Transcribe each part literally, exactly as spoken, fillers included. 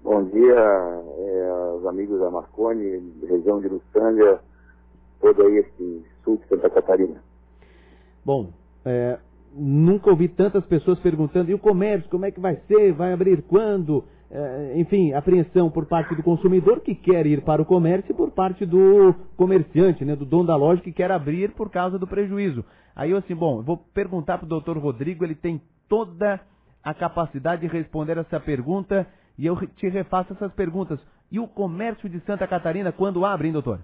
Bom dia, é, aos amigos da Marconi, região de Uruçanga, todo aí esse sul de Santa Catarina. Bom, é, nunca ouvi tantas pessoas perguntando, e o comércio, como é que vai ser, vai abrir quando? É, enfim, apreensão por parte do consumidor que quer ir para o comércio e por parte do comerciante, né, do dono da loja que quer abrir por causa do prejuízo. Aí eu assim, bom, eu vou perguntar para o doutor Rodrigo, ele tem toda a capacidade de responder essa pergunta e eu te refaço essas perguntas. E o comércio de Santa Catarina, quando abre, hein, doutor?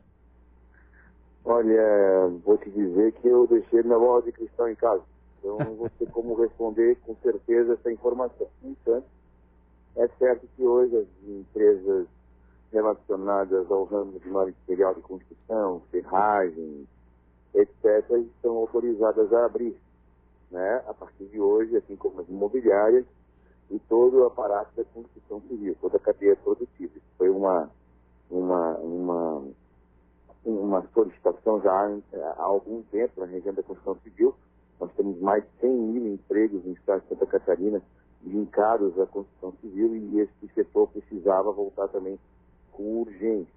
Olha, vou te dizer que eu deixei minha bola de cristal em casa. Então não vou ter como responder com certeza essa informação. No entanto, é certo que hoje as empresas relacionadas ao ramo de material de construção, ferragem, etcétera, estão autorizadas a abrir, né? A partir de hoje, assim como as imobiliárias e todo o aparato da construção civil, toda a cadeia produtiva. Isso foi uma, uma, uma, uma solicitação já há algum tempo na região da construção civil. Nós temos mais de cem mil empregos no estado de Santa Catarina vincados à construção civil e esse setor precisava voltar também com urgência.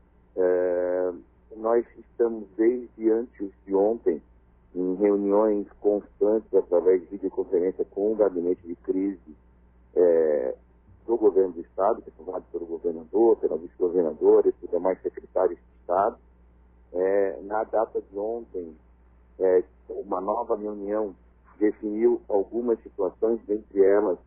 É, nós estamos desde antes de ontem em reuniões constantes através de videoconferência com o gabinete de crise é, do governo do estado, que é formado pelo governador, pela vice-governadora e por demais secretários de estado. É, na data de ontem, é, uma nova reunião definiu algumas situações, dentre elas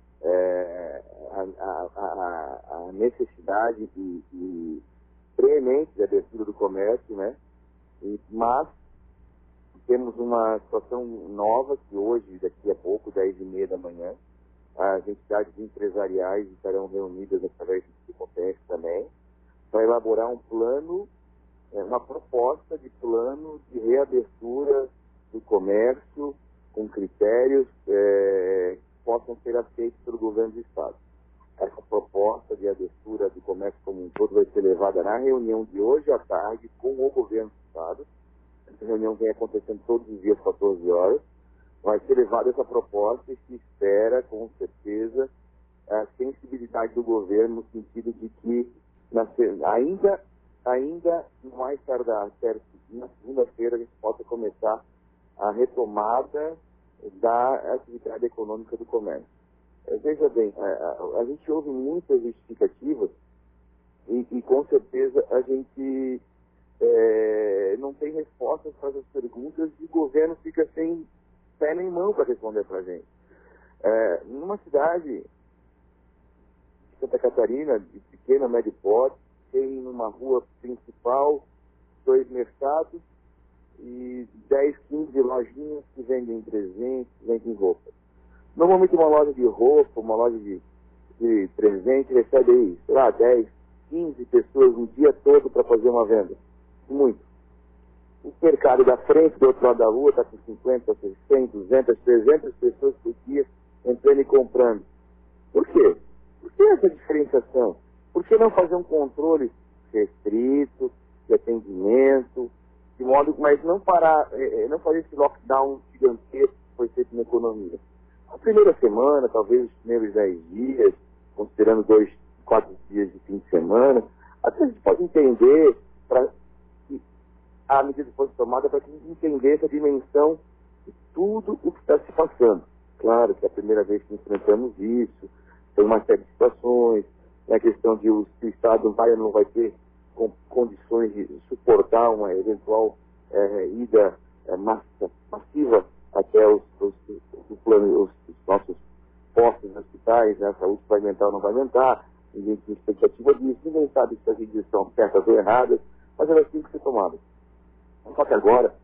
é, a, a, a, a necessidade de, de preemente de abertura do comércio, né? E, mas temos uma situação nova que hoje, daqui a pouco, dez e meia da manhã, as entidades empresariais estarão reunidas através de conferência também, para elaborar um plano, uma proposta de plano de reabertura do comércio com critérios é, que possam ser aceitos pelo governo do estado. Essa proposta de abertura do comércio como um todo vai ser levada na reunião de hoje à tarde com o governo do estado. Essa reunião vem acontecendo todos os dias, quatorze horas. Vai ser levada essa proposta e se espera, com certeza, a sensibilidade do governo no sentido de que na, ainda, ainda no mais tardar, certo, na segunda-feira a gente possa começar a retomada da atividade econômica do comércio. Veja bem, a, a, a gente ouve muitas justificativas e, e com certeza a gente é, não tem respostas para essas perguntas e o governo fica sem pé nem mão para responder para a gente. É, numa cidade de Santa Catarina, de pequena, médio porte, tem numa rua principal dois mercados e dez, quinze lojinhas que vendem presentes, vendem roupas. Normalmente uma loja de roupa, uma loja de, de presente recebe aí, sei lá, dez, quinze pessoas um dia todo para fazer uma venda. Muito. O mercado da frente, do outro lado da rua, está com cinquenta, cem, duzentas, trezentas pessoas por dia entrando e comprando. Por quê? Por que essa diferenciação? Por que não fazer um controle restrito, de atendimento, de modo, mas não parar, eh, não fazer esse lockdown gigantesco que foi feito na economia? A primeira semana, talvez os primeiros dez dias, considerando dois, quatro dias de fim de semana, até a gente pode entender para a medida que fosse tomada para que a gente entendesse a dimensão de tudo o que está se passando. Claro que é a primeira vez que enfrentamos isso, tem uma série de situações, a questão de o, se o Estado vai ou não vai ter com, condições de suportar uma eventual é, ida é, massa, massiva até os, os, os, plano, os, os nossos postos nos hospitais, né? A saúde vai aumentar ou não vai aumentar, ninguém tem expectativa disso, ninguém sabe se as medidas são certas ou erradas, mas elas têm que ser tomadas. Só que agora,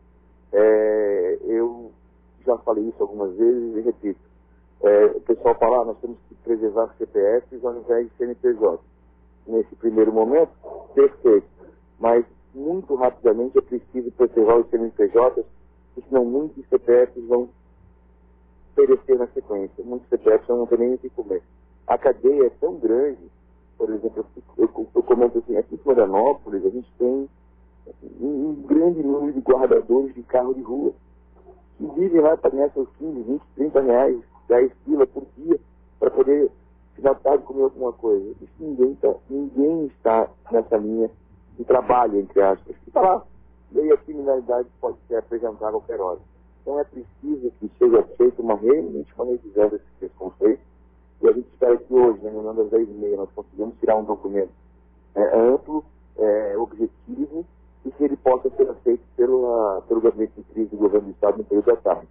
é, eu já falei isso algumas vezes e repito, é, o pessoal fala, ah, nós temos que preservar C P Fs ao invés de C N P J. Nesse primeiro momento, perfeito, mas muito rapidamente é preciso preservar os C N P Js, senão muitos C P Fs vão perecer na sequência, muitos C P Fs não vão nem o que comer. A cadeia é tão grande, por exemplo, eu, eu, eu comento assim, aqui em Florianópolis a gente tem um, um grande número de guardadores de carro de rua, que vivem lá para ganhar seus quinze, vinte, trinta reais, dez quilos por dia, para poder final de tarde comer alguma coisa. Isso ninguém, tá, ninguém está nessa linha de trabalho, entre aspas, que está lá. E aí a criminalidade pode ser apresentada a qualquer hora. Então é preciso que seja feita uma realmente monetizada desse conceito. E a gente espera que hoje, na reunião das dez e meia, nós conseguimos tirar um documento é, amplo, é, objetivo, e que ele possa ser aceito pela, pelo gabinete de crise do governo do Estado no período da tarde.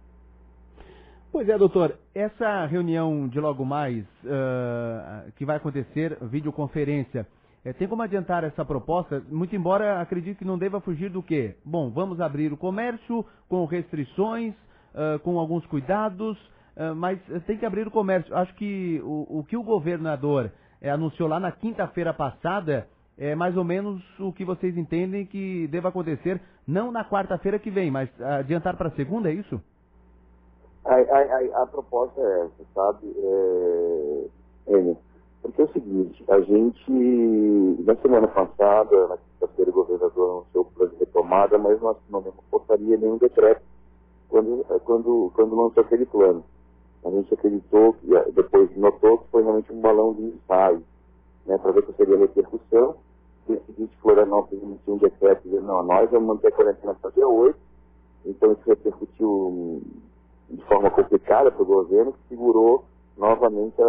Pois é, doutor, essa reunião de logo mais, uh, que vai acontecer, videoconferência, é, tem como adiantar essa proposta? Muito embora acredito que não deva fugir do quê? Bom, vamos abrir o comércio com restrições, uh, com alguns cuidados, uh, mas tem que abrir o comércio. Acho que o, o que o governador é, anunciou lá na quinta-feira passada é mais ou menos o que vocês entendem que deva acontecer, não na quarta-feira que vem, mas adiantar para a segunda, é isso? A, a, a, a proposta é essa, sabe, é, é, porque é o seguinte, a gente, na semana passada, na quinta-feira, o governador anunciou o plano de retomada, mas nós não portaria nenhum decreto quando, quando, quando lançou aquele plano. A gente acreditou, que depois notou que foi realmente um balão de ensaio, né, para ver qual seria a repercussão. E o seguinte, Florianópolis emitiu um decreto dizendo, não, nós vamos manter a quarentena até dia oito, então isso repercutiu de forma complicada para o governo, que segurou novamente a,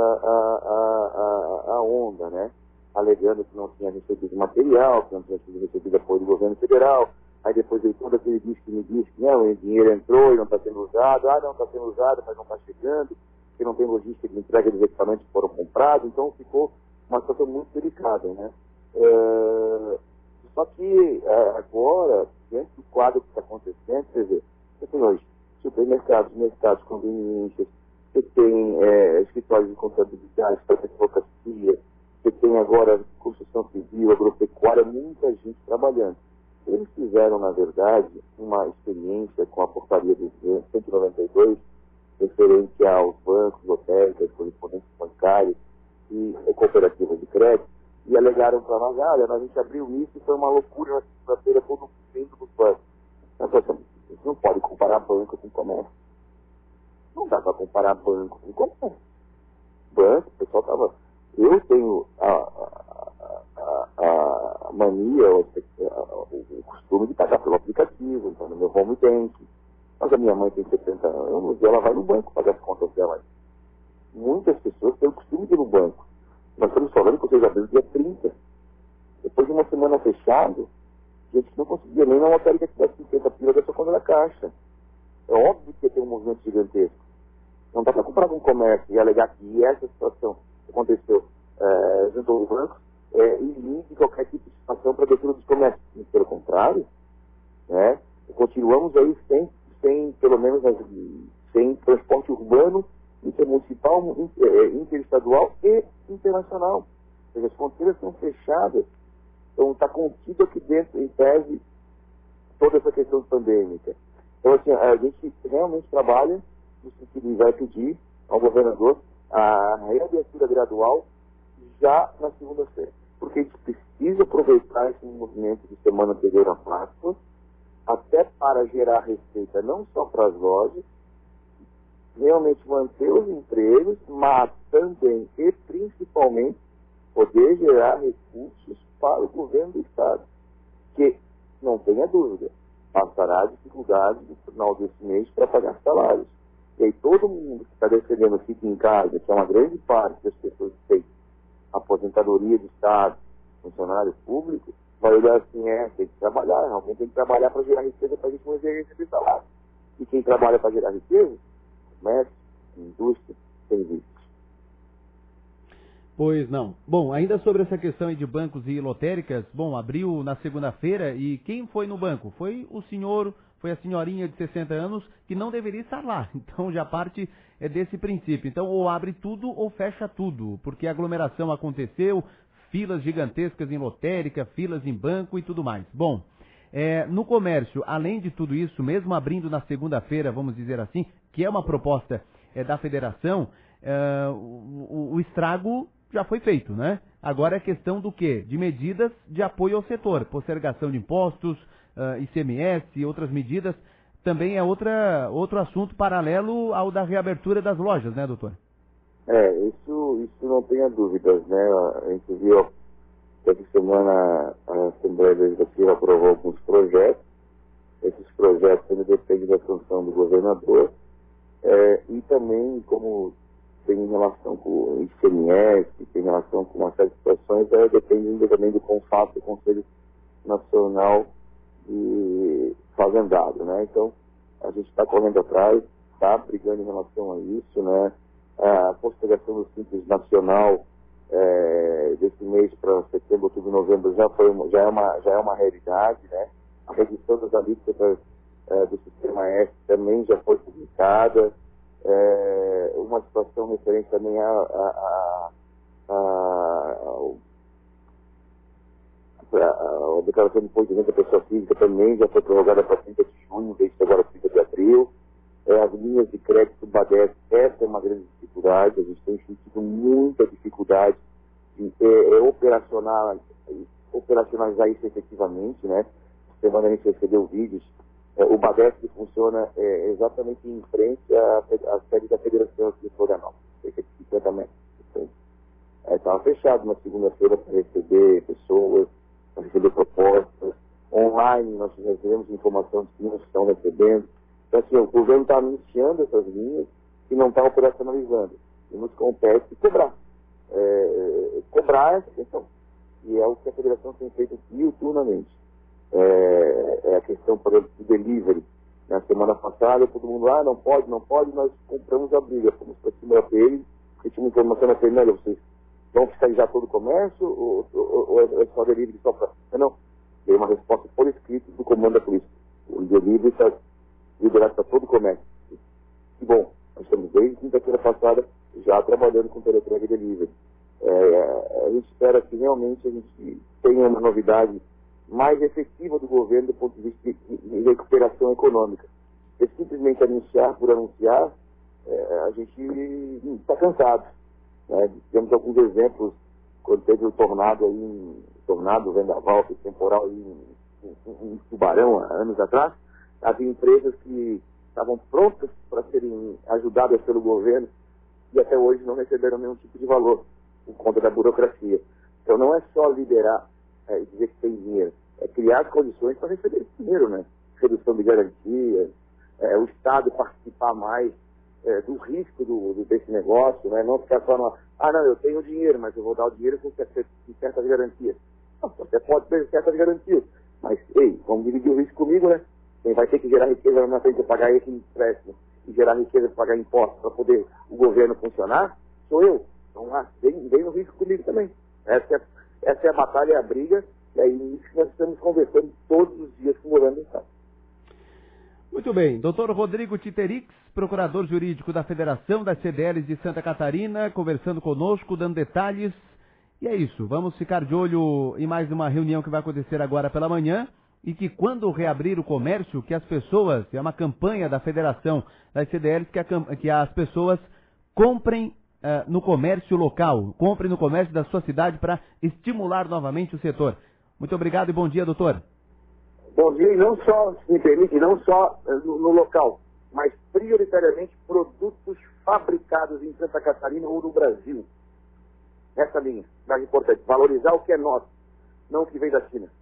a, a, a onda, né? Alegando que não tinha recebido material, que não tinha sido recebido apoio do governo federal. Aí depois veio todo aquele disco que me disse que não, o dinheiro entrou e não está sendo usado. Ah, não está sendo usado, mas não está chegando, que não tem logística de entrega dos equipamentos que foram comprados. Então ficou uma situação muito delicada, né? É... Só que agora, dentro do quadro que está acontecendo, quer dizer, você tem hoje supermercados, mercados, conveniências, você tem é, escritórios de contabilidade, advocacia, você tem agora construção civil, agropecuária, muita gente trabalhando. Eles fizeram, na verdade, uma experiência com a portaria do cento e noventa e dois, referente aos bancos, lotéricas, correspondentes bancários e cooperativas de crédito, e alegaram para nós, olha, a gente abriu isso e foi uma loucura na segunda-feira todo o dentro dos bancos. Nós falamos, você não pode comparar banco com comércio. Não dá para comparar banco com comércio. Banco, o pessoal estava... Eu tenho a, a, a, a mania, o, o costume de pagar pelo aplicativo, então no meu home bank. Mas a minha mãe tem setenta anos e ela vai no banco pagar as contas dela. Muitas pessoas têm o costume de ir no banco. Nós estamos falando que vocês abriram dia trinta. Depois de uma semana fechado, gente que não conseguia nem na lotérica que tivesse cinquenta pila da sua conta da caixa. É óbvio que ia ter um movimento gigantesco. Não dá para comparar com o comércio e alegar que essa situação aconteceu é, junto ao banco é, e limite qualquer tipo de situação para a abertura dos comércios. Pelo contrário, né, continuamos aí sem, sem, pelo menos, sem transporte urbano, intermunicipal, inter, interestadual e internacional. Ou seja, as fronteiras estão fechadas. Então está contido aqui dentro, em tese, toda essa questão pandêmica. Então, assim, a gente realmente trabalha no sentido de vai pedir ao governador a reabertura gradual já na segunda-feira. Porque a gente precisa aproveitar esse movimento de semana anterior à Páscoa, até para gerar receita não só para as lojas, realmente manter os empregos, mas também e principalmente poder gerar recursos para o governo do Estado, que, não tenha dúvida, passará dificuldades no final desse mês para pagar salários. E aí todo mundo que está defendendo fique em casa, que é uma grande parte das pessoas que têm aposentadoria do Estado, funcionário público, vai olhar assim, é, tem que trabalhar, realmente tem que trabalhar para gerar riqueza para a gente não receber salário. E quem trabalha para gerar riqueza, comércio, indústria, serviços. Pois não. Bom, ainda sobre essa questão aí de bancos e lotéricas, bom, abriu na segunda-feira e quem foi no banco? Foi o senhor, foi a senhorinha de sessenta anos que não deveria estar lá. Então já parte é desse princípio. Então ou abre tudo ou fecha tudo, porque a aglomeração aconteceu, filas gigantescas em lotérica, filas em banco e tudo mais. Bom, é, no comércio, além de tudo isso, mesmo abrindo na segunda-feira, vamos dizer assim, que é uma proposta é, da federação, é, o, o, o estrago já foi feito, né? Agora é questão do quê? De medidas de apoio ao setor, postergação de impostos, uh, I C M S e outras medidas, também é outra, outro assunto paralelo ao da reabertura das lojas, né, doutor? É, isso, isso não tenha dúvidas, né? A gente viu que essa semana a Assembleia Legislativa aprovou alguns projetos. Esses projetos ainda dependem da sanção do governador. É, e também, como tem relação com o I C M S, tem relação com uma série de situações, é, depende também do CONFAP, do Conselho Nacional de Fazendado, né? Então, a gente está correndo atrás, está brigando em relação a isso, né? A postergação do Simples Nacional é, desse mês para setembro, outubro, novembro já, foi, já, é uma, já é uma realidade, né? A redução das alíquotas é, do Sistema S também já foi publicada. É, uma situação referente também a, a, a, a, a, a declaração de imposto de renda da pessoa física também já foi prorrogada para trinta de junho, desde agora trinta de abril. É, as linhas de crédito do BADES, essa é uma grande dificuldade, a gente tem sentido muita dificuldade em é, é, operacional, operacionalizar isso efetivamente, né? Semana a gente recebeu vídeos, é, o BADES que funciona é, exatamente em frente à, à sede da Federação aqui de Florianópolis, cerca de cinquenta metros. Estava é, fechado na segunda-feira para receber pessoas, para receber propostas. Online nós recebemos informação de que não estão recebendo. Então, assim, o governo está anunciando essas linhas e não está operacionalizando. E nos compete cobrar. É, cobrar essa questão. E é o que a federação tem feito diuturnamente. É, é a questão, por exemplo, do delivery. Na semana passada, todo mundo, ah, não pode, não pode, nós compramos a briga. Fomos para cima dele, porque tinha uma informação na primeira, vocês vão fiscalizar todo o comércio ou, ou, ou é só delivery só para... Não, não. Tem uma resposta por escrito do comando da polícia. O delivery está liberado para todo o comércio. E bom, nós estamos desde quinta-feira passada já trabalhando com teleentrega e delivery. É, a gente espera que realmente a gente tenha uma novidade mais efetiva do governo do ponto de vista de, de recuperação econômica. É simplesmente anunciar por anunciar, é, a gente está cansado. Né? Temos alguns exemplos, quando teve o tornado aí, um tornado, vendaval, temporal aí em, em, em Tubarão, há anos atrás, havia empresas que estavam prontas para serem ajudadas pelo governo e até hoje não receberam nenhum tipo de valor por conta da burocracia. Então não é só liberar é, e dizer que tem dinheiro, é criar as condições para receber esse dinheiro, né? Redução de garantias, é, o Estado participar mais é, do risco do, do, desse negócio, né? Não ficar só no, ah não, eu tenho dinheiro, mas eu vou dar o dinheiro com certas garantias. Não, você pode ter certas garantias, mas ei, vamos dividir o risco comigo, né? Quem vai ter que gerar riqueza na frente de pagar esse empréstimo e gerar riqueza para pagar impostos para poder o governo funcionar, sou eu. Então lá, vem, vem no risco comigo também. Essa é, essa é a batalha, a briga, e aí isso nós estamos conversando todos os dias com o governo do Estado. Muito bem. doutor Rodrigo Titerix, procurador jurídico da Federação das C D Ls de Santa Catarina, conversando conosco, dando detalhes. E é isso. Vamos ficar de olho em mais uma reunião que vai acontecer agora pela manhã. E que quando reabrir o comércio, que as pessoas, é uma campanha da Federação das C D Ls, que, a, que as pessoas comprem uh, no comércio local, comprem no comércio da sua cidade para estimular novamente o setor. Muito obrigado e bom dia, doutor. Bom dia, e não só, se me permite, não só uh, no, no local, mas prioritariamente produtos fabricados em Santa Catarina ou no Brasil. Essa linha, mais importante, valorizar o que é nosso, não o que vem da China.